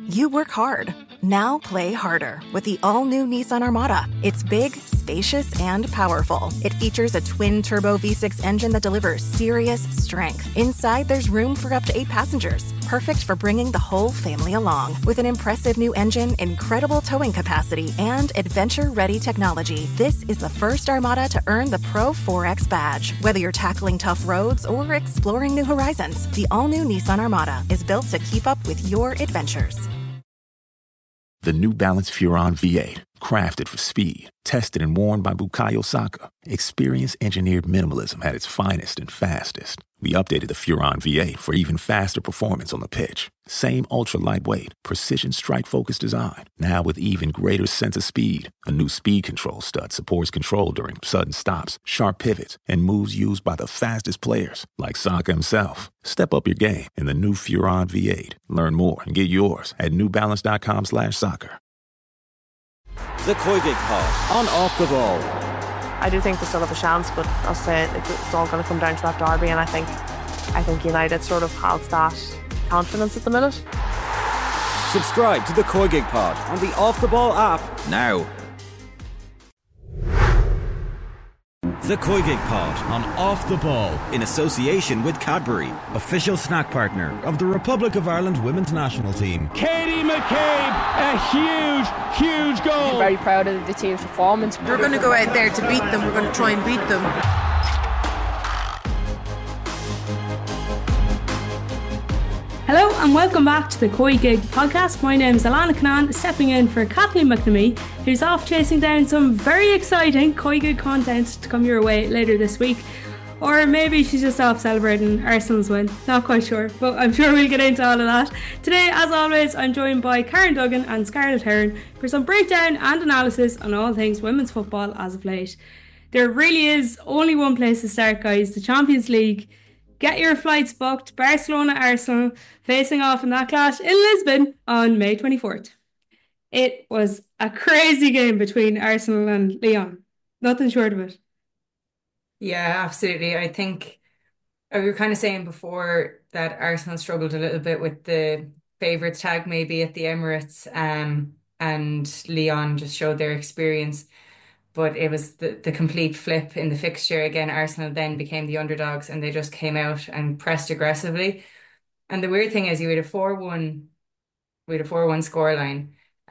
You work hard. Now play harder with the all-new Nissan Armada. It's big, spacious, and powerful. It features a twin-turbo V6 engine that delivers serious strength. Inside, there's room for up to 8 passengers. Perfect for bringing the whole family along. With an impressive new engine, incredible towing capacity, and adventure-ready technology, this is the first Armada to earn the Pro 4X badge. Whether you're tackling tough roads or exploring new horizons, the all-new Nissan Armada is built to keep up with your adventures. The New Balance Furon V8, crafted for speed, tested and worn by Bukayo Saka. Experience engineered minimalism at its finest and fastest. We updated the Furon V8 for even faster performance on the pitch. Same ultra-lightweight, precision strike-focused design, now with even greater sense of speed. A new speed control stud supports control during sudden stops, sharp pivots, and moves used by the fastest players, like Saka himself. Step up your game in the new Furon V8. Learn more and get yours at newbalance.com/soccer. The Koigig Pod on Off the Ball. I do think they still have a chance, but I'll say it's all going to come down to that derby, and I think United sort of has that confidence at the minute. Subscribe to the Koigig Pod on the Off the Ball app now. The Koigig Pod on Off the Ball in association with Cadbury, official snack partner of the Republic of Ireland women's national team. Katie McCabe, a huge goal. I'm very proud of the team's performance. We're going to go out there to beat them. We're going to try and beat them. Hello and welcome back to the Koigig podcast. My name is Alana Canaan, stepping in for Kathleen McNamee, who's off chasing down some very exciting Koigig content to come your way later this week. Or maybe she's just off celebrating Arsenal's win. Not quite sure, but I'm sure we'll get into all of that. Today, as always, I'm joined by Karen Duggan and Scarlett Hearn for some breakdown and analysis on all things women's football as of late. There really is only one place to start, guys, the Champions League. Get your flights booked. Barcelona-Arsenal facing off in that clash in Lisbon on May 24th. It was a crazy game between Arsenal and Lyon. Nothing short of it. Yeah, absolutely. I think we were kind of saying before that Arsenal struggled a little bit with the favourites tag maybe at the Emirates, and Lyon just showed their experience. But it was the complete flip in the fixture. Again, Arsenal then became the underdogs and they just came out and pressed aggressively. And the weird thing is we had a 4-1 scoreline.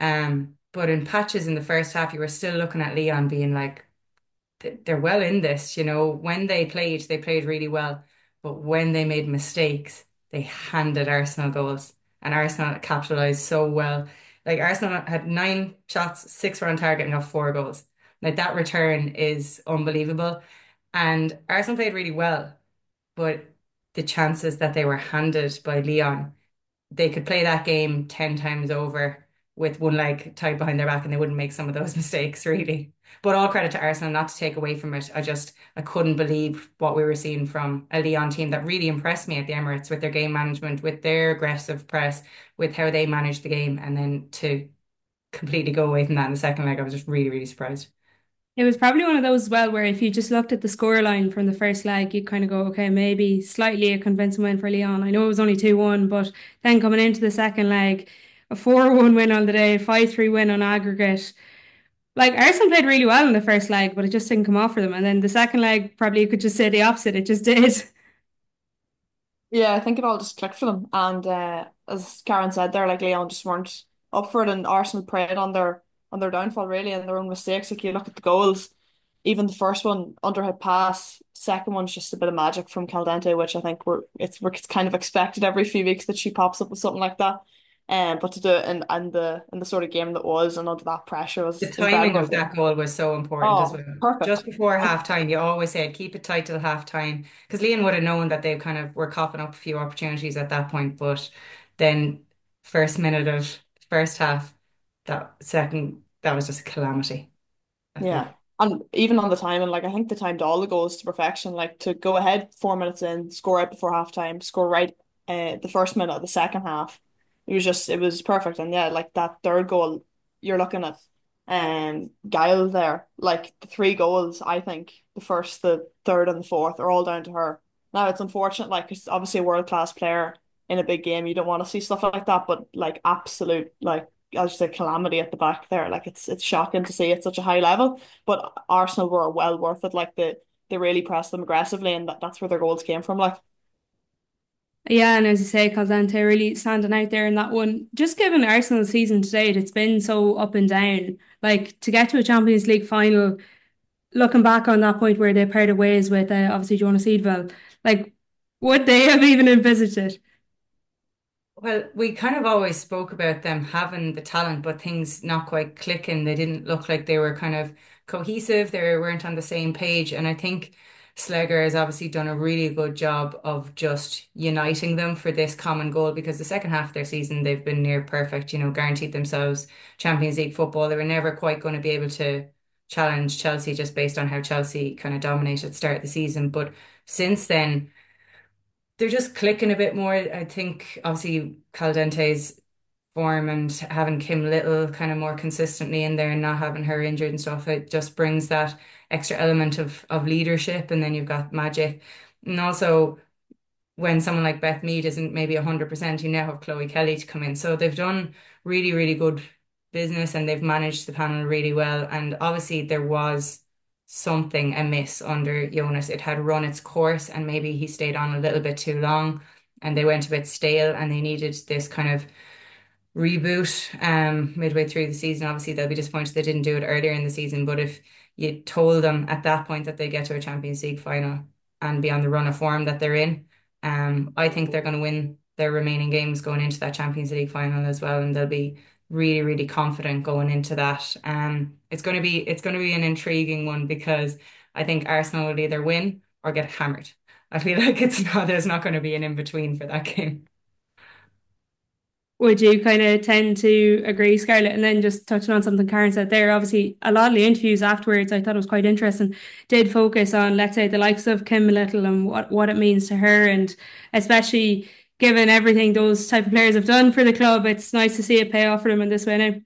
But in patches in the first half, you were still looking at Lyon being like, they're well in this, you know. When they played really well. But when they made mistakes, they handed Arsenal goals. And Arsenal capitalised so well. Like Arsenal had 9 shots, 6 were on target and got 4 goals. Like that return is unbelievable. And Arsenal played really well, but the chances that they were handed by Lyon, they could play that game 10 times over with one leg tied behind their back and they wouldn't make some of those mistakes, really. But all credit to Arsenal, not to take away from it. I couldn't believe what we were seeing from a Lyon team that really impressed me at the Emirates with their game management, with their aggressive press, with how they managed the game. And then to completely go away from that in the second leg, I was just really, really surprised. It was probably one of those as well where if you just looked at the scoreline from the first leg, you'd kind of go, okay, maybe slightly a convincing win for Lyon. I know it was only 2-1, but then coming into the second leg, a 4-1 win on the day, 5-3 win on aggregate. Like Arsenal played really well in the first leg, but it just didn't come off for them. And then the second leg, probably you could just say the opposite. It just did. Yeah, I think it all just clicked for them. And as Karen said there, like Lyon just weren't up for it, and Arsenal preyed on their downfall really and their own mistakes. Like you look at the goals, even the first one, underhand pass, second one's just a bit of magic from Caldente, which I think it's kind of expected every few weeks that she pops up with something like that. But to do it in the sort of game that was and under that pressure was the timing of that goal was so important as well. Perfect. Just before half time, you always said keep it tight till half time because Lyon would have known that they kind of were coughing up a few opportunities at that point. But then first minute of first half, that was just a calamity. Yeah. And even on the timing, like I think they timed all the goals to perfection, like to go ahead 4 minutes in, score right before half time, score right the first minute of the second half. It was perfect. And yeah, like that third goal, you're looking at Guile there. Like the 3 goals, I think the first, the third and the fourth are all down to her. Now it's unfortunate, like it's obviously a world-class player in a big game. You don't want to see stuff like that, but like absolute like as you said, calamity at the back there. Like it's shocking to see at such a high level. But Arsenal were well worth it. Like they really pressed them aggressively, and that's where their goals came from. Like Yeah, and as you say, Calzante really standing out there in that one. Just given Arsenal's season to date, it's been so up and down. Like to get to a Champions League final, looking back on that point where they parted ways with obviously Jonas Eidevall, like would they have even envisaged it? Well, we kind of always spoke about them having the talent, but things not quite clicking. They didn't look like they were kind of cohesive. They weren't on the same page. And I think Slegger has obviously done a really good job of just uniting them for this common goal because the second half of their season, they've been near perfect, guaranteed themselves Champions League football. They were never quite going to be able to challenge Chelsea just based on how Chelsea kind of dominated at the start of the season. But since then, they're just clicking a bit more. I think obviously Caldente's form and having Kim Little kind of more consistently in there and not having her injured and stuff, it just brings that extra element of leadership. And then you've got magic. And also when someone like Beth Mead isn't maybe 100%, you now have Chloe Kelly to come in. So they've done really, really good business and they've managed the panel really well. And obviously there was something amiss under Jonas. It had run its course and maybe he stayed on a little bit too long and they went a bit stale and they needed this kind of reboot midway through the season. Obviously they'll be disappointed they didn't do it earlier in the season, but if you told them at that point that they get to a Champions League final and be on the run of form that they're in, I think they're going to win their remaining games going into that Champions League final as well, and they'll be really, really confident going into that. It's going to be an intriguing one because I think Arsenal will either win or get hammered. I feel like there's not going to be an in between for that game. Would you kind of tend to agree, Scarlett? And then just touching on something Karen said there, obviously a lot of the interviews afterwards, I thought it was quite interesting, did focus on, let's say, the likes of Kim Little and what it means to her. And especially given everything those type of players have done for the club, it's nice to see it pay off for them in this way now.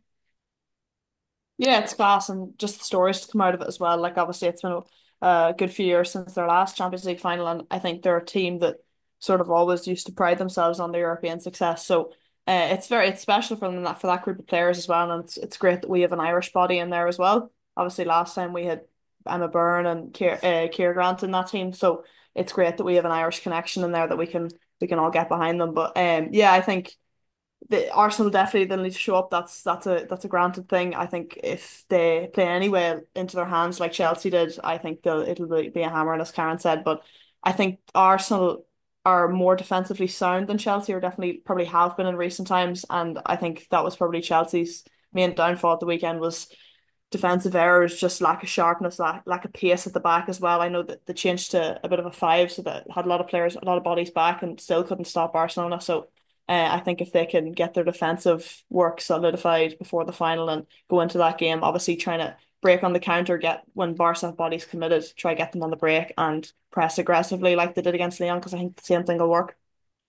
yeah, it's class and just the stories to come out of it as well. Like obviously it's been a good few years since their last Champions League final, and I think they're a team that sort of always used to pride themselves on their European success. So it's special for them that for that group of players as well, and it's great that we have an Irish body in there as well. Obviously, last time we had Emma Byrne and Keir Grant in that team, so it's great that we have an Irish connection in there that we can all get behind them. But yeah, I think the Arsenal definitely they'll need to show up. That's a granted thing. I think if they play anyway into their hands like Chelsea did, I think it'll be a hammer, as Karen said. But I think Arsenal are more defensively sound than Chelsea, or definitely probably have been in recent times. And I think that was probably Chelsea's main downfall at the weekend was defensive errors, just lack of sharpness, lack of pace at the back as well. I know that they changed to a bit of a five, so that had a lot of players, a lot of bodies back, and still couldn't stop Barcelona. So I think if they can get their defensive work solidified before the final and go into that game, obviously trying to break on the counter, get when Barca have bodies committed, try get them on the break and press aggressively like they did against Leon, because I think the same thing will work.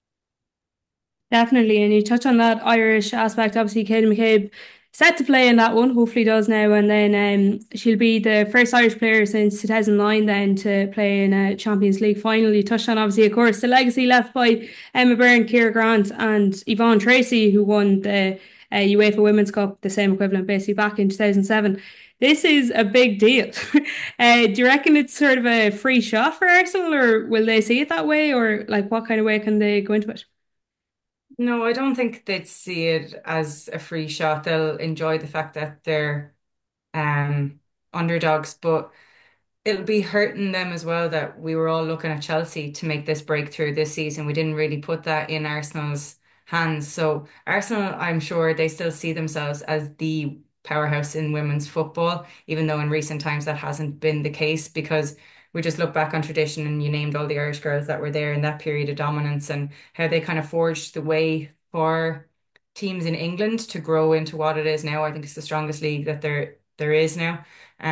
Definitely, and you touch on that Irish aspect. Obviously, Katie McCabe set to play in that one. Hopefully, does now, and then she'll be the first Irish player since 2009 then to play in a Champions League final. You touched on obviously, of course, the legacy left by Emma Byrne, Keira Grant, and Yvonne Tracy, who won the UEFA Women's Cup, the same equivalent, basically back in 2007. This is a big deal. Do you reckon it's sort of a free shot for Arsenal, or will they see it that way, or like what kind of way can they go into it? No, I don't think they'd see it as a free shot. They'll enjoy the fact that they're underdogs, but it'll be hurting them as well that we were all looking at Chelsea to make this breakthrough this season. We didn't really put that in Arsenal's hands. So Arsenal, I'm sure they still see themselves as the powerhouse in women's football, even though in recent times that hasn't been the case because we just look back on tradition and you named all the Irish girls that were there in that period of dominance and how they kind of forged the way for teams in England to grow into what it is now. I think it's the strongest league that there is now.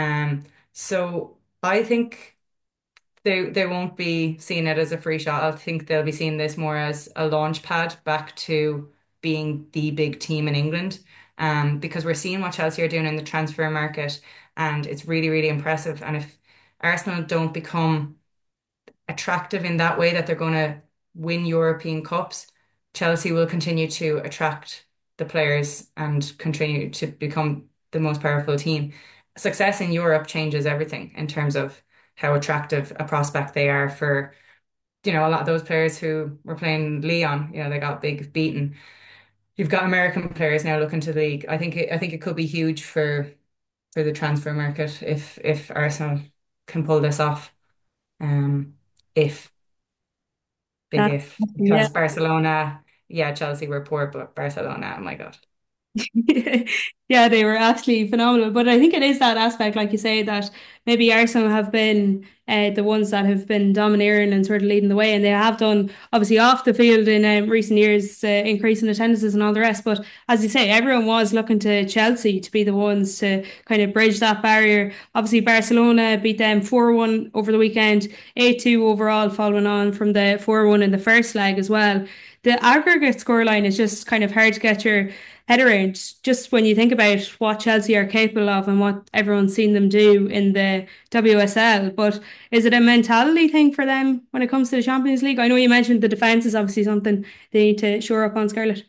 So I think they won't be seeing it as a free shot. I think they'll be seeing this more as a launch pad back to being the big team in England. Because we're seeing what Chelsea are doing in the transfer market, and it's really, really impressive. And if Arsenal don't become attractive in that way that they're going to win European Cups, Chelsea will continue to attract the players and continue to become the most powerful team. Success in Europe changes everything in terms of how attractive a prospect they are for, a lot of those players who were playing Lyon, they got big beaten. You've got American players now looking to the league. I think it could be huge for the transfer market if Arsenal can pull this off. Um, if big That, if yeah. because Barcelona, yeah, Chelsea were poor, but Barcelona, oh my God. Yeah, they were absolutely phenomenal. But I think it is that aspect, like you say, that maybe Arsenal have been the ones that have been domineering and sort of leading the way, and they have done obviously off the field in recent years, increasing attendances and all the rest. But as you say, everyone was looking to Chelsea to be the ones to kind of bridge that barrier. Obviously, Barcelona beat them 4-1 over the weekend, 8-2 overall, following on from the 4-1 in the first leg as well. The aggregate scoreline is just kind of hard to get your head around, just when you think about what Chelsea are capable of and what everyone's seen them do in the WSL. But is it a mentality thing for them when it comes to the Champions League? I know you mentioned the defence is obviously something they need to shore up on, Scarlett.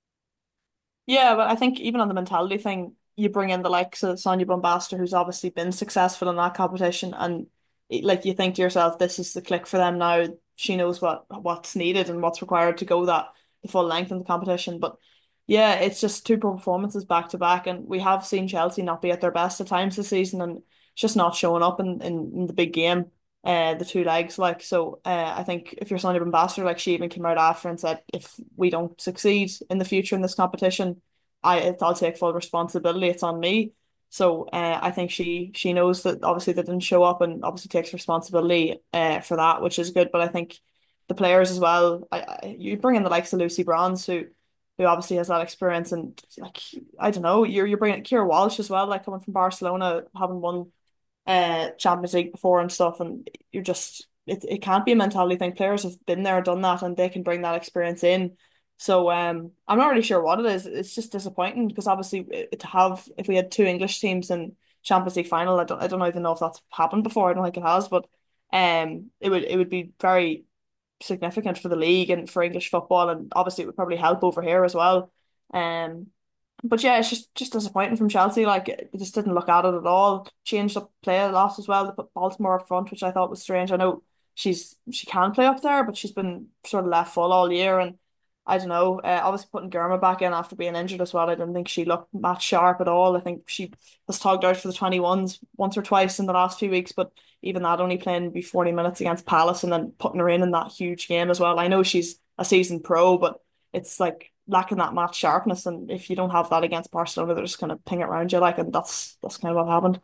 Yeah, but I think even on the mentality thing, you bring in the likes of Sonia Bombasta, who's obviously been successful in that competition, and like you think to yourself, this is the click for them now. She knows what's needed and what's required to go that the full length in the competition. But yeah, it's just two poor performances back to back, and we have seen Chelsea not be at their best at times this season, and it's just not showing up in the big game. The two legs, like so. I think if you're Sonia Bombasser, like she even came out after and said, if we don't succeed in the future in this competition, I'll take full responsibility. It's on me. So I think she knows that obviously they didn't show up and obviously takes responsibility for that, which is good. But I think the players as well. You bring in the likes of Lucy Bronze, who obviously has that experience, and like I don't know, you're bringing Kira Walsh as well, like coming from Barcelona, having won Champions League before and stuff, and you're just it can't be a mentality thing. Players have been there, done that, and they can bring that experience in. So I'm not really sure what it is. It's just disappointing because obviously to have if we had two English teams in Champions League final, I don't even know if that's happened before. I don't think it has, but it would be very significant for the league and for English football, and obviously it would probably help over here as well. Um, but yeah, it's just disappointing from Chelsea. Like they just didn't look at it at all. Changed up play a lot as well. They put Baltimore up front, which I thought was strange. I know she can play up there, but she's been sort of left full all year, and I don't know. Obviously putting Germa back in after being injured as well. I didn't think she looked match sharp at all. I think she was togged out for the 21s once or twice in the last few weeks, but even that only playing maybe 40 minutes against Palace and then putting her in that huge game as well. I know she's a seasoned pro, but it's like lacking that match sharpness. And if you don't have that against Barcelona, they're just going to ping it around you like, and that's kind of what happened.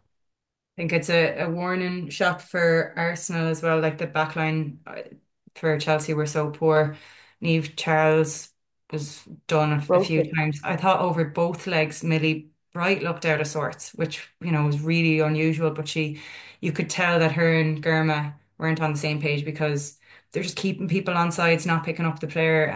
I think it's a warning shot for Arsenal as well. Like the backline for Chelsea were so poor. Niamh Charles was done a few Broken. times. I thought over both legs, Millie Bright looked out of sorts, which was really unusual. But you could tell that her and Germa weren't on the same page because they're just keeping people on sides, not picking up the player.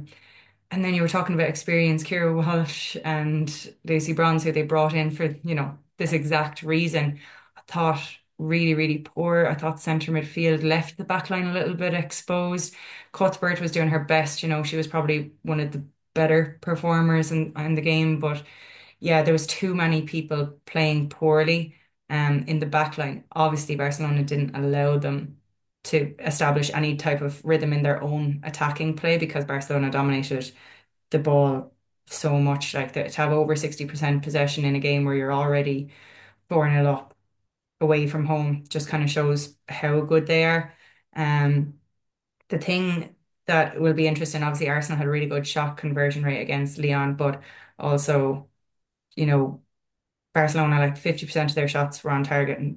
And then you were talking about experience, Kira Walsh and Lucy Bronze, who they brought in for, this exact reason. I thought really, really poor. I thought centre midfield left the back line a little bit exposed. Cuthbert was doing her best, she was probably one of the better performers in the game, but yeah, there was too many people playing poorly in the back line. Obviously, Barcelona didn't allow them to establish any type of rhythm in their own attacking play because Barcelona dominated the ball so much. Like to have over 60% possession in a game where you're already 4-0 up away from home just kind of shows how good they are. Um, the thing that will be interesting, obviously, Arsenal had a really good shot conversion rate against Lyon, but also, you know, Barcelona, like 50% of their shots were on target and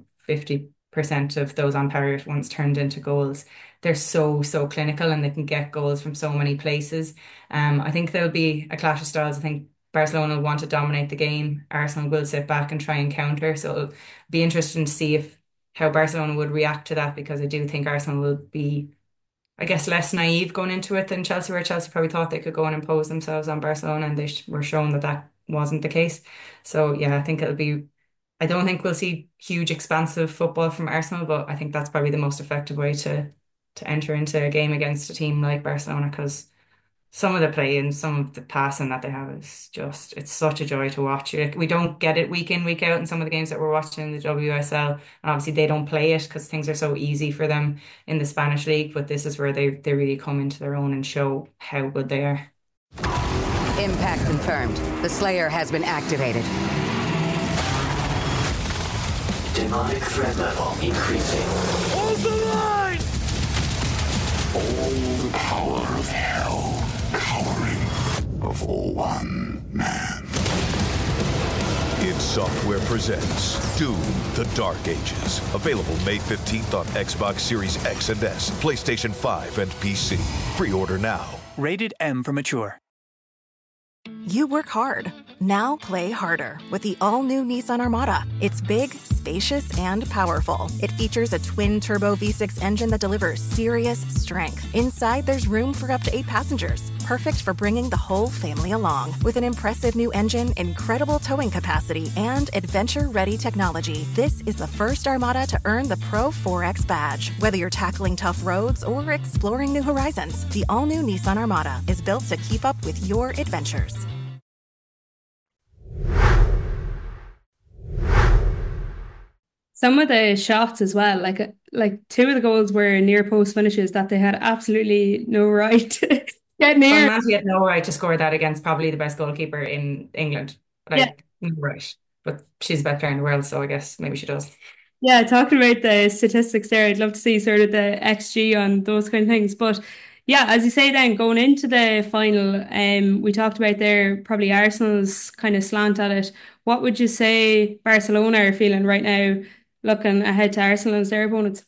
50% of those on target ones turned into goals. They're so clinical and they can get goals from so many places. I think there'll be a clash of styles. I think Barcelona will want to dominate the game. Arsenal will sit back and try and counter. So it'll be interesting to see if how Barcelona would react to that because I do think Arsenal will be, I guess, less naive going into it than Chelsea, where Chelsea probably thought they could go and impose themselves on Barcelona, and they were shown that that wasn't the case. So yeah, I think it'll be. I don't think we'll see huge, expansive football from Arsenal, but I think that's probably the most effective way to enter into a game against a team like Barcelona because some of the play and some of the passing that they have is just, it's such a joy to watch. Like, we don't get it week in, week out in some of the games that we're watching in the WSL. And obviously they don't play it because things are so easy for them in the Spanish league. But this is where they really come into their own and show how good they are. Impact confirmed. The Slayer has been activated. Demonic threat level increasing. Hold the line! All the power of hell cowering before one man. id Software presents Doom: The Dark Ages. Available May 15th on Xbox Series X and S, PlayStation 5, and PC. Pre-order now. Rated M for mature. You work hard. Now play harder with the all-new Nissan Armada. It's big, spacious, and powerful. It features a twin-turbo V6 engine that delivers serious strength. Inside, there's room for up to 8 passengers. Perfect for bringing the whole family along. With an impressive new engine, incredible towing capacity, and adventure-ready technology, this is the first Armada to earn the Pro 4X badge. Whether you're tackling tough roads or exploring new horizons, the all-new Nissan Armada is built to keep up with your adventures. Some of the shots as well, like 2 of the goals were near post finishes that they had absolutely no right to get near. Well, Matty had no right to score that against probably the best goalkeeper in England. No right. But she's the best player in the world, so I guess maybe she does. Yeah, talking about the statistics there, I'd love to see sort of the XG on those kind of things. But yeah, as you say then, going into the final, we talked about there probably Arsenal's kind of slant at it. What would you say Barcelona are feeling right now, looking ahead to Arsenal as their opponents?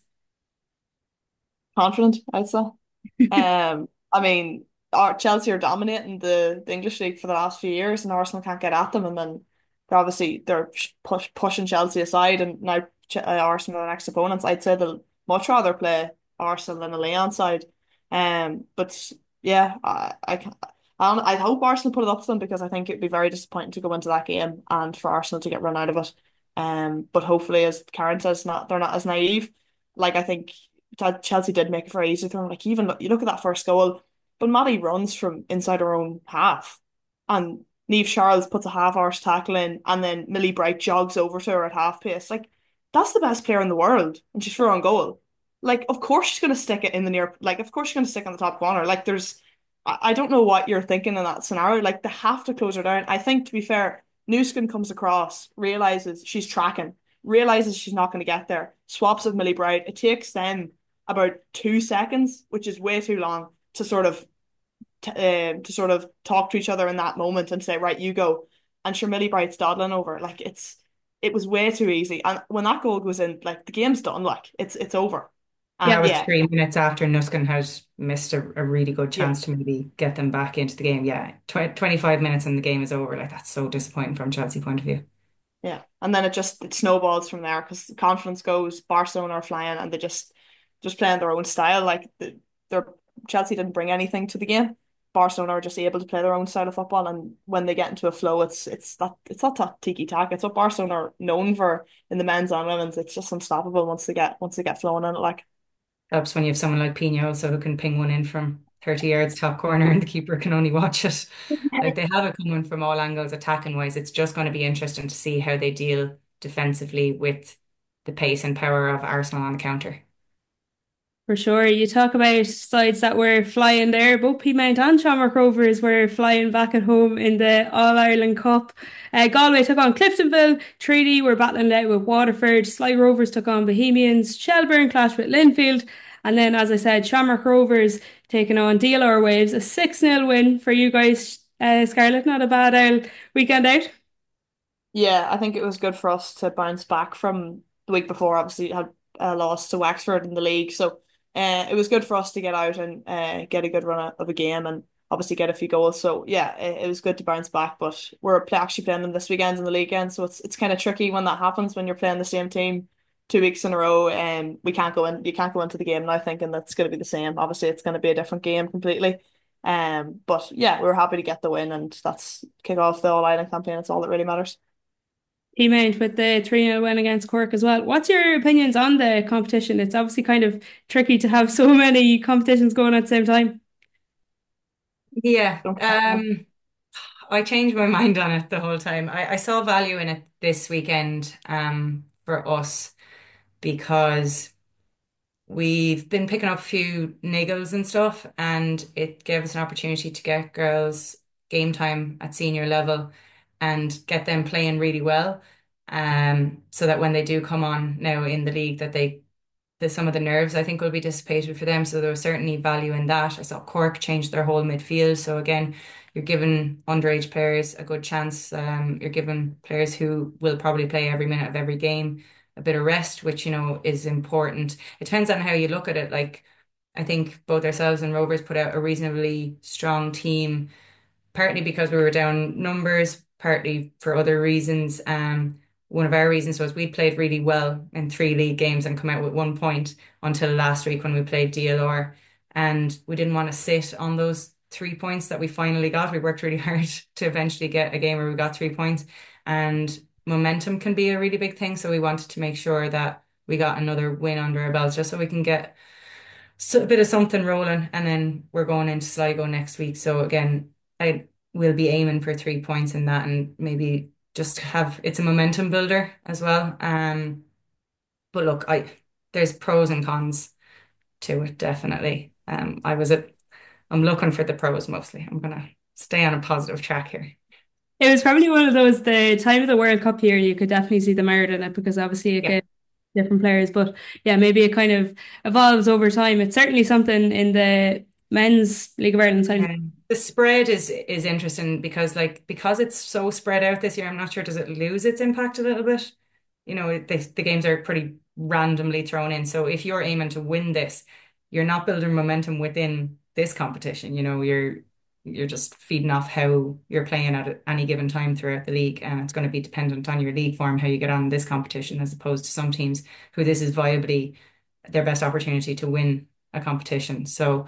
Confident, I'd say. I mean, Chelsea are dominating the English league for the last few years, and Arsenal can't get at them. And then they're pushing Chelsea aside, and now Arsenal are the next opponents. I'd say they'll much rather play Arsenal than a Lyon side. But yeah, I hope Arsenal put it up to them, because I think it'd be very disappointing to go into that game and for Arsenal to get run out of it. But hopefully, as Karen says, they're not as naive. Like, I think Chelsea did make it very easy for them. Like, even you look at that first goal, but Maddie runs from inside her own half, and Niamh Charles puts a half-arse tackle in, and then Millie Bright jogs over to her at half pace. Like, that's the best player in the world, and she's through on goal. Like, of course she's going to stick it in the near, like, of course she's going to stick on the top corner. Like, I don't know what you're thinking in that scenario. Like, they have to close her down. I think, to be fair, Nuskin comes across, realizes she's tracking, realizes she's not going to get there, swaps with Millie Bright. It takes them about 2 seconds, which is way too long, to sort of talk to each other in that moment and say, right, you go. And sure, Millie Bright's dawdling over. Like, it was way too easy. And when that goal goes in, like, the game's done. Like, it's over. Yeah, with 3 minutes after Nuskin had missed a really good chance to maybe get them back into the game. Yeah, 25 minutes and the game is over. Like, that's so disappointing from Chelsea point of view. Yeah, and then it snowballs from there, because the confidence goes. Barcelona are flying, and they just playing their own style. Like, Chelsea didn't bring anything to the game. Barcelona are just able to play their own style of football, and when they get into a flow, it's that tiki taka. It's what Barcelona are known for in the men's and women's. It's just unstoppable once they get flowing in it. Like, helps when you have someone like Pina also who can ping one in from 30 yards top corner and the keeper can only watch it. Like, they have it coming from all angles attacking wise. It's just going to be interesting to see how they deal defensively with the pace and power of Arsenal on the counter. For sure. You talk about sides that were flying there. Both Peamount and Shamrock Rovers were flying back at home in the All-Ireland Cup. Galway took on Cliftonville. Treaty were battling it out with Waterford. Sligo Rovers took on Bohemians. Shelburne clashed with Linfield. And then, as I said, Shamrock Rovers taking on DLR Waves. A 6-0 win for you guys, Scarlett. Not a bad weekend out. Yeah, I think it was good for us to bounce back from the week before. Obviously, had lost to Wexford in the league. So it was good for us to get out and get a good run of a game, and obviously get a few goals. So yeah, it was good to bounce back. But we're actually playing them this weekend in the league again, so it's kind of tricky when that happens, when you're playing the same team 2 weeks in a row. And you can't go into the game now thinking that's going to be the same. Obviously, it's going to be a different game completely. But yeah, we were happy to get the win, and that's kick off the All-Ireland campaign. It's all that really matters. Peamount with the 3-0 win against Cork as well. What's your opinions on the competition? It's obviously kind of tricky to have so many competitions going at the same time. Yeah. Don't know. I changed my mind on it the whole time. I saw value in it this weekend for us because we've been picking up a few niggles and stuff, and it gave us an opportunity to get girls game time at senior level and get them playing really well. So that when they do come on now in the league, that some of the nerves I think will be dissipated for them. So there was certainly value in that. I saw Cork change their whole midfield. So again, you're giving underage players a good chance. You're giving players who will probably play every minute of every game a bit of rest, which is important. It depends on how you look at it. Like I think both ourselves and Rovers put out a reasonably strong team partly because we were down numbers, partly for other reasons. One of our reasons was we played really well in 3 league games and come out with 1 point until last week when we played DLR. And we didn't want to sit on those 3 points that we finally got. We worked really hard to eventually get a game where we got 3 points. And momentum can be a really big thing. So we wanted to make sure that we got another win under our belts just so we can get a bit of something rolling. And then we're going into Sligo next week. So again, I will be aiming for 3 points in that and maybe just have it's a momentum builder as well. But look, there's pros and cons to it definitely. I'm looking for the pros mostly. I'm gonna stay on a positive track here. It was probably one of those, the time of the World Cup here, you could definitely see the merit in it because obviously it Yeah. gets different players. But yeah, maybe it kind of evolves over time. It's certainly something in the men's League of Ireland side. The spread is interesting because it's so spread out this year. I'm not sure, does it lose its impact a little bit? The games are pretty randomly thrown in. So if you're aiming to win this, you're not building momentum within this competition. You're just feeding off how you're playing at any given time throughout the league, and it's going to be dependent on your league form how you get on in this competition, as opposed to some teams who this is viably their best opportunity to win a competition. So,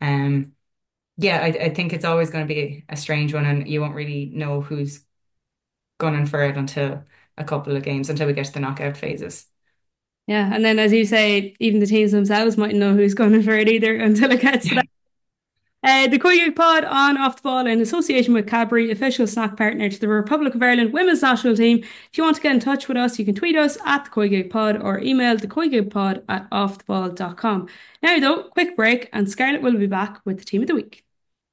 yeah, I think it's always going to be a strange one, and you won't really know who's gunning for it until a couple of games, until we get to the knockout phases. Yeah, and then as you say, even the teams themselves mightn't know who's going for it either until it gets to that. The Koigig Pod on Off the Ball in association with Cadbury, official snack partner to the Republic of Ireland women's national team. If you want to get in touch with us, you can tweet us at the Koigig Pod or email the Pod at offtheball.com. Now though, quick break and Scarlett will be back with the team of the week.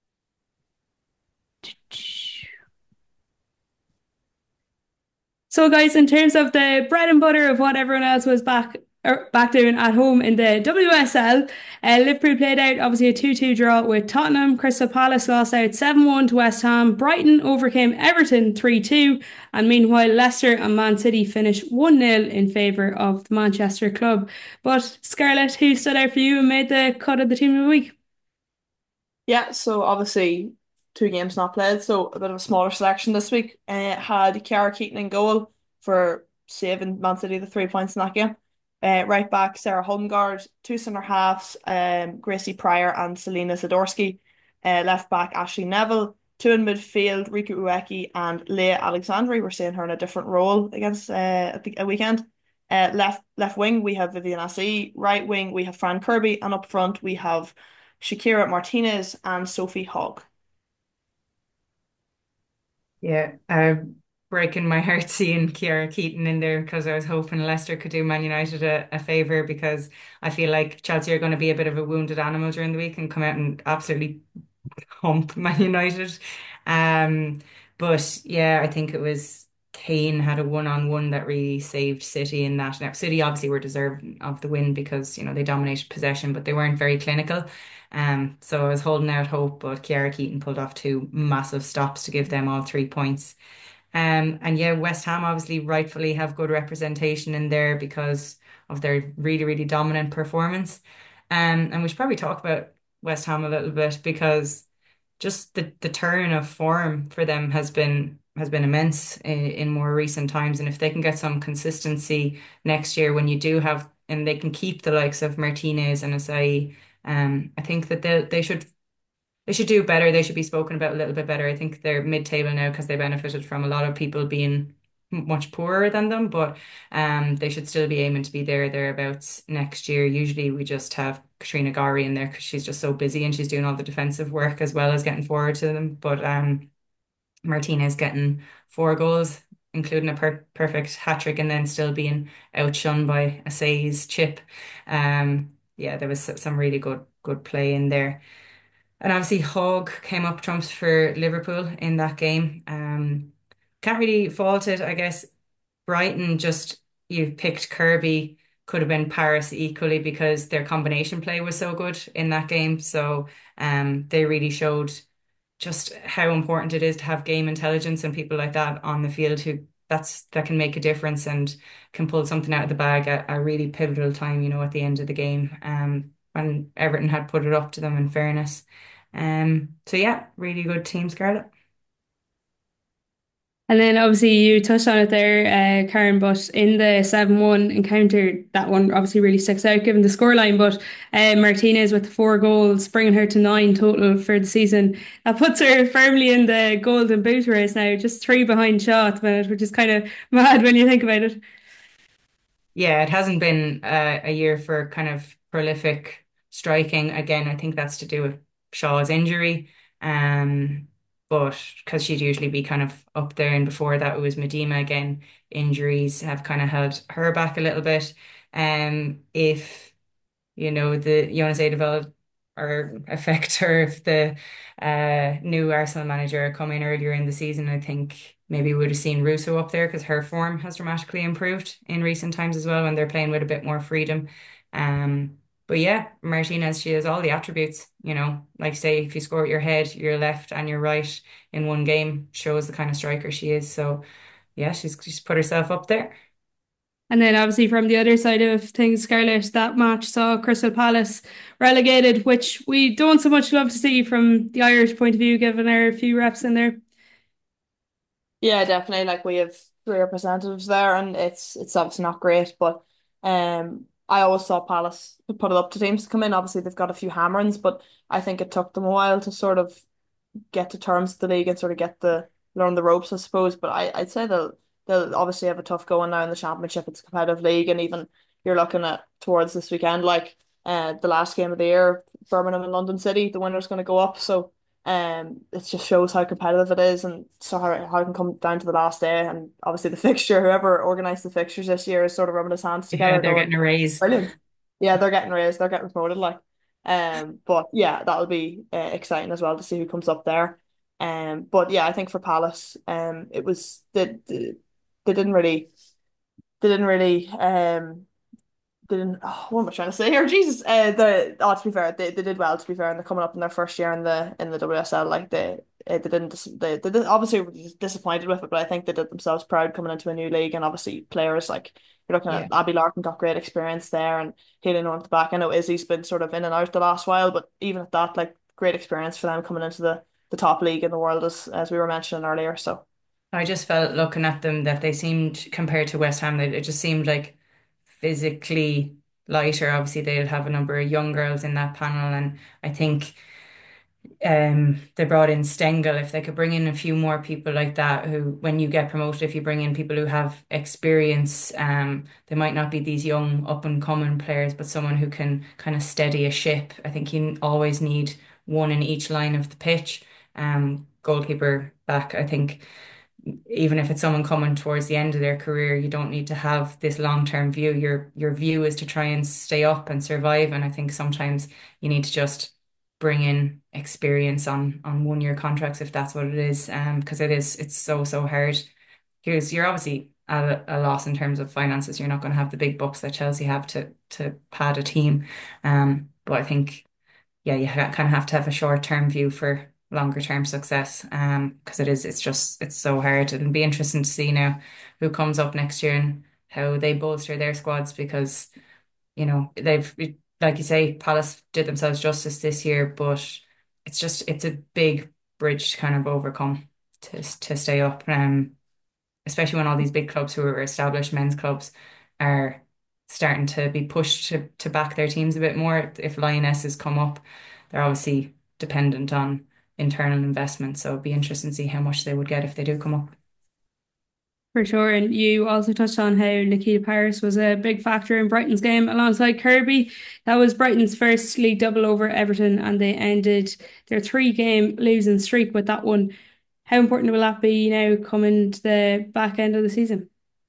So guys, in terms of the bread and butter of what everyone else was back doing at home in the WSL, Liverpool played out obviously a 2-2 draw with Tottenham. Crystal Palace lost out 7-1 to West Ham. Brighton overcame Everton 3-2. And meanwhile, Leicester and Man City finished 1-0 in favour of the Manchester club. But Scarlett, who stood out for you and made the cut of the team of the week? Yeah, so obviously 2 games not played, so a bit of a smaller selection this week. Had Kiara Keaton in goal for saving Man City the 3 points in that game. Right back, Sarah Holmgard, two centre halves, Gracie Pryor and Selena Zadorsky. Left back, Ashley Neville. Two in midfield, Rika Ueki and Leah Alexandri. We're seeing her in a different role against at the weekend. Left wing, we have Vivian Assi. Right wing, we have Fran Kirby. And up front, we have Shakira Martinez and Sophie Hogg. Yeah, breaking my heart seeing Kiara Keaton in there because I was hoping Leicester could do Man United a favour, because I feel like Chelsea are going to be a bit of a wounded animal during the week and come out and absolutely hump Man United. But yeah, I think it was Kane had a one-on-one that really saved City in that. Now, City obviously were deserving of the win because they dominated possession, but they weren't very clinical. So I was holding out hope, but Kiara Keaton pulled off two massive stops to give them all 3 points. And yeah, West Ham obviously rightfully have good representation in there because of their really, really dominant performance. And we should probably talk about West Ham a little bit because just the turn of form for them has been immense in more recent times. And if they can get some consistency next year when you do have, and they can keep the likes of Martinez and Asai, I think that they should do better. They should be spoken about a little bit better. I think they're mid-table now because they benefited from a lot of people being much poorer than them, but they should still be aiming to be thereabouts next year. Usually we just have Katrina Gorry in there because she's just so busy and she's doing all the defensive work as well as getting forward to them. But Martinez getting 4 goals, including a perfect hat trick, and then still being outshone by a Say's chip. Yeah, there was some really good play in there. And obviously Hogg came up trumps for Liverpool in that game. Can't really fault it, I guess. Brighton just, you picked Kirby, could have been Paris equally because their combination play was so good in that game. So they really showed just how important it is to have game intelligence and people like that on the field that can make a difference and can pull something out of the bag at a really pivotal time, at the end of the game. When Everton had put it up to them, in fairness. So yeah, really good team, Scarlett. And then obviously you touched on it there, Karen, but in the 7-1 encounter, that one obviously really sticks out given the scoreline. But Martinez with the 4 goals, bringing her to 9 total for the season. That puts her firmly in the golden boot race now, just 3 behind Shaw at the minute, which is kind of mad when you think about it. Yeah, it hasn't been a year for kind of prolific striking. Again, I think that's to do with Shaw's injury. But because she'd usually be kind of up there, and before that it was Medema again. Injuries have kind of held her back a little bit. If the Jonas Eideveld or affect her, if the new Arsenal manager come in earlier in the season, I think maybe we would have seen Russo up there because her form has dramatically improved in recent times as well when they're playing with a bit more freedom. But yeah, Martinez, she has all the attributes, like say if you score with your head, your left and your right in one game, shows the kind of striker she is. So yeah, she's put herself up there. And then obviously from the other side of things, Scarlett, that match saw Crystal Palace relegated, which we don't so much love to see from the Irish point of view, given our few reps in there. Yeah, definitely. Like we have 3 representatives there, and it's obviously not great. But I always thought Palace could put it up to teams to come in. Obviously, they've got a few hammerings, but I think it took them a while to sort of get to terms with the league and sort of learn the ropes, I suppose. But I'd say they'll obviously have a tough going now in the championship. It's a competitive league, and even you're looking at towards this weekend, like the last game of the year, Birmingham and London City, the winner's going to go up. So it just shows how competitive it is, and so how it can come down to the last day. And obviously the fixture, whoever organised the fixtures this year is sort of rubbing his hands together. Yeah, they're getting a raise. Brilliant. Yeah, they're getting raised. They're getting promoted. Like, but yeah, that'll be exciting as well to see who comes up there. But yeah, I think for Palace, it was they didn't really didn't what am I trying to say here? Jesus. To be fair, they did well, to be fair, and they're coming up in their first year in the WSL. Like they didn't they did obviously were disappointed with it, but I think they did themselves proud coming into a new league, and obviously players like you're looking at Abby Larkin got great experience there, and Hayley North at the back. I know Izzy's been sort of in and out the last while, but even at that, like great experience for them coming into the top league in the world as we were mentioning earlier. So I just felt looking at them that they seemed, compared to West Ham, it just seemed like physically lighter. Obviously, they'll have a number of young girls in that panel, and I think they brought in Stengel. If they could bring in a few more people like that, who, when you get promoted, if you bring in people who have experience, they might not be these young up and coming players, but someone who can kind of steady a ship. I think you always need one in each line of the pitch. Goalkeeper back, I think even if it's someone coming towards the end of their career, you don't need to have this long-term view. Your view is to try and stay up and survive. And I think sometimes you need to just bring in experience on 1 year contracts if that's what it is. Because it's so hard. Because you're obviously at a loss in terms of finances. You're not going to have the big bucks that Chelsea have to pad a team. But I think yeah, you kind of have to have a short-term view for longer term success, because it's so hard. It'll be interesting to see now who comes up next year and how they bolster their squads, because they've, like you say, Palace did themselves justice this year, but it's a big bridge to kind of overcome to stay up, especially when all these big clubs who are established men's clubs are starting to be pushed to back their teams a bit more. If Lionesses come up, they're obviously dependent on internal investment, so it'd be interesting to see how much they would get if they do come up. For sure. And you also touched on how Nikita Paris was a big factor in Brighton's game alongside Kirby. That was Brighton's first league double over Everton, and they ended their 3-game losing streak with that one. How important will that be now coming to the back end of the season?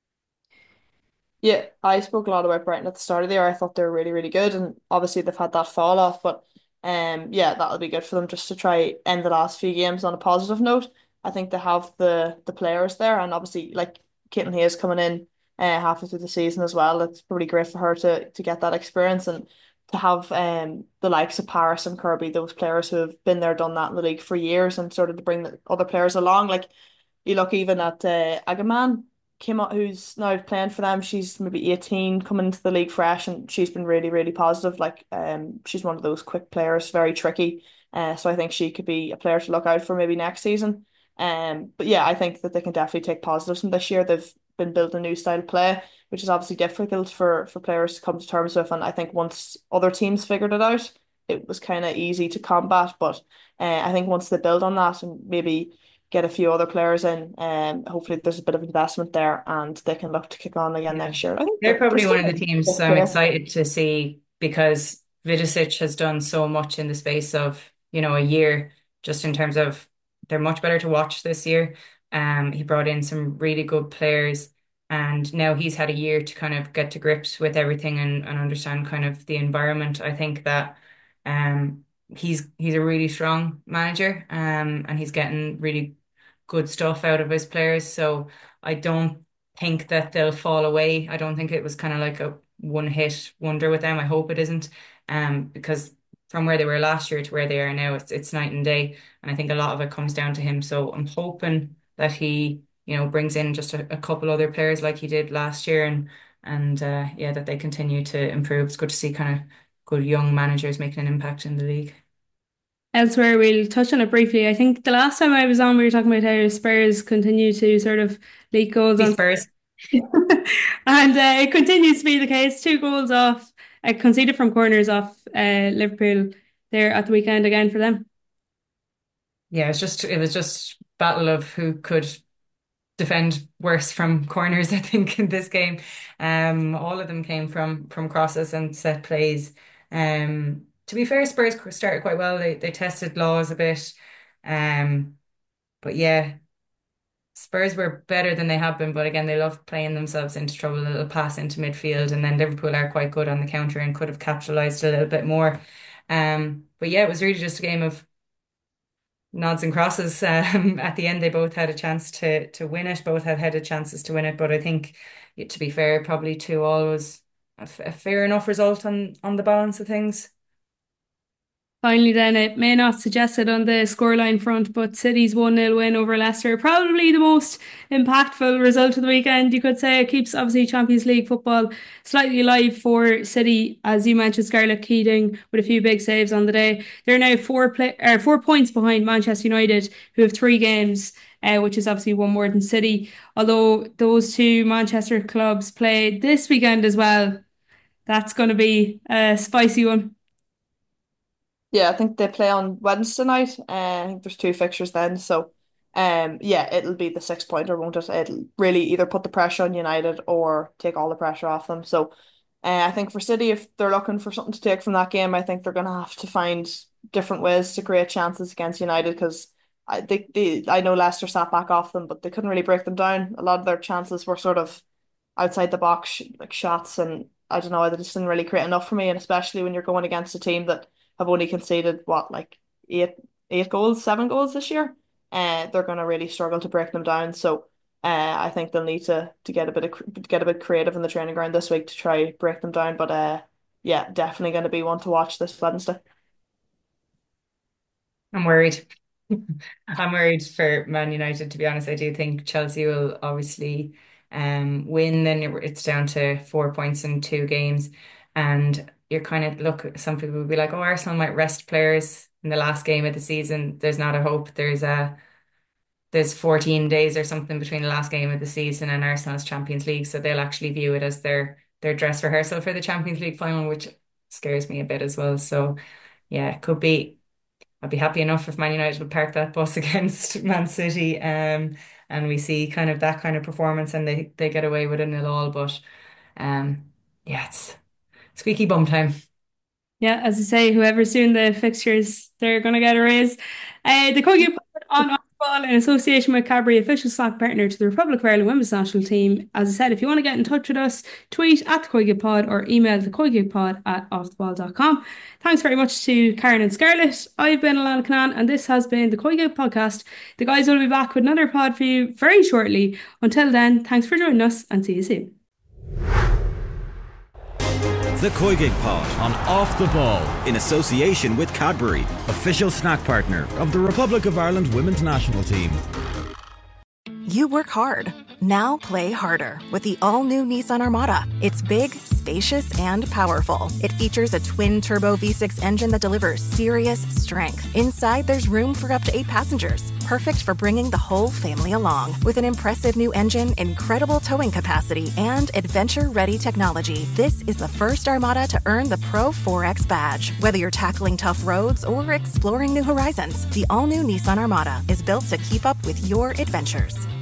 Yeah, I spoke a lot about Brighton at the start of the year. I thought they were really, really good, and obviously they've had that fall off. But yeah, that'll be good for them just to try end the last few games on a positive note. I think they have the players there, and obviously like Caitlin Hayes coming in halfway through the season as well. It's probably great for her to get that experience and to have the likes of Paris and Kirby, those players who have been there, done that in the league for years, and sort of to bring the other players along. Like you look even at Agaman came out who's now playing for them. She's maybe 18 coming into the league fresh and she's been really, really positive. Like she's one of those quick players, very tricky. So I think she could be a player to look out for maybe next season. But yeah, I think that they can definitely take positives from this year. They've been building a new style of play, which is obviously difficult for players to come to terms with. And I think once other teams figured it out, it was kind of easy to combat. But I think once they build on that and maybe get a few other players in, and hopefully there's a bit of investment there and they can look to kick on again Yeah. next year. I think They're they're probably still one of the teams I'm okay. excited to see because Vidicic has done so much in the space of, a year, just in terms of they're much better to watch this year. He brought in some really good players and now he's had a year to kind of get to grips with everything and understand kind of the environment. I think that um he's a really strong manager and he's getting really good stuff out of his players. So I don't think that they'll fall away. I don't think it was kind of like a one hit wonder with them. I hope it isn't. Because from where they were last year to where they are now, it's night and day. And I think a lot of it comes down to him. So I'm hoping that he, brings in just a couple other players like he did last year and yeah, that they continue to improve. It's good to see kind of good young managers making an impact in the league. Elsewhere, we'll touch on it briefly. I think the last time I was on, we were talking about how Spurs continue to sort of leak goals The on. Spurs. And it continues to be the case. 2 goals off, conceded from corners off Liverpool there at the weekend again for them. Yeah, it was just battle of who could defend worse from corners, I think, in this game. All of them came from crosses and set plays. To be fair, Spurs started quite well. They tested Laws a bit. Um, but yeah, Spurs were better than they have been, but again, they love playing themselves into trouble, a little pass into midfield, and then Liverpool are quite good on the counter and could have capitalised a little bit more. But yeah, it was really just a game of nods and crosses. At the end, they both had a chance to win it. Both had headed chances to win it, but I think, to be fair, probably 2-2 was a fair enough result on the balance of things. Finally, then, it may not suggest it on the scoreline front, but City's 1-0 win over Leicester, probably the most impactful result of the weekend. You could say it keeps obviously Champions League football slightly alive for City, as you mentioned, Scarlett Keating with a few big saves on the day. They're now 4 points behind Manchester United, who have 3 games, which is obviously one more than City. Although those two Manchester clubs play this weekend as well, that's going to be a spicy one. Yeah, I think they play on Wednesday night. I think there's two fixtures then. So yeah, it'll be the 6 pointer, won't it? It'll really either put the pressure on United or take all the pressure off them. So I think for City, if they're looking for something to take from that game, I think they're gonna have to find different ways to create chances against United because I know Leicester sat back off them, but they couldn't really break them down. A lot of their chances were sort of outside the box like shots, and I don't know, they just didn't really create enough for me. And especially when you're going against a team that have only conceded what like eight goals, 7 goals this year, they're going to really struggle to break them down. So I think they'll need to get a bit creative in the training ground this week to try break them down. But yeah, definitely going to be one to watch this Wednesday. I'm worried. I'm worried for Man United, to be honest. I do think Chelsea will obviously win. Then it's down to 4 points in 2 games. And you're kind of look, some people will be like, oh, Arsenal might rest players in the last game of the season. There's not a hope. There's 14 days or something between the last game of the season and Arsenal's Champions League. So they'll actually view it as their dress rehearsal for the Champions League final, which scares me a bit as well. So yeah, it could be. I'd be happy enough if Man United would park that bus against Man City. And and we see kind of that kind of performance, and they get away with it 0-0. But yeah, it's squeaky bum time. Yeah, as I say, whoever's doing the fixtures, they're going to get a raise. The Corgi Pod on Off the Ball in association with Cadbury, official stock partner to the Republic of Ireland women's national team. As I said, if you want to get in touch with us, tweet at the Corgi Pod or email the CorgiPod@offtheball.com. Thanks very much to Karen and Scarlett. I've been Alana Canaan, and this has been the Corgi podcast. The guys will be back with another pod for you very shortly. Until then, thanks for joining us, and see you soon. The COYGIG Pod on Off the Ball in association with Cadbury, official snack partner of the Republic of Ireland women's national team. You work hard. Now play harder with the all-new Nissan Armada. It's big, spacious, and powerful. It features a twin-turbo V6 engine that delivers serious strength. Inside, there's room for up to 8 passengers. Perfect for bringing the whole family along. With an impressive new engine, incredible towing capacity, and adventure-ready technology, this is the first Armada to earn the Pro 4X badge. Whether you're tackling tough roads or exploring new horizons, the all-new Nissan Armada is built to keep up with your adventures.